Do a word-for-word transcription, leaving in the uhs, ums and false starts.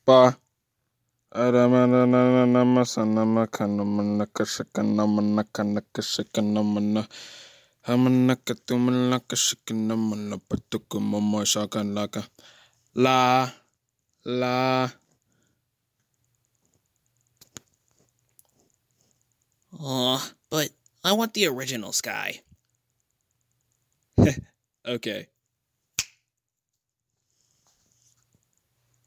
pa. Aramananamasanamakanamanakashakanamanakanakanakashakanamanakamanakatumalakashakanamana patukumamashakanlaka. La, la. Aw, but I want the original Sky. Okay.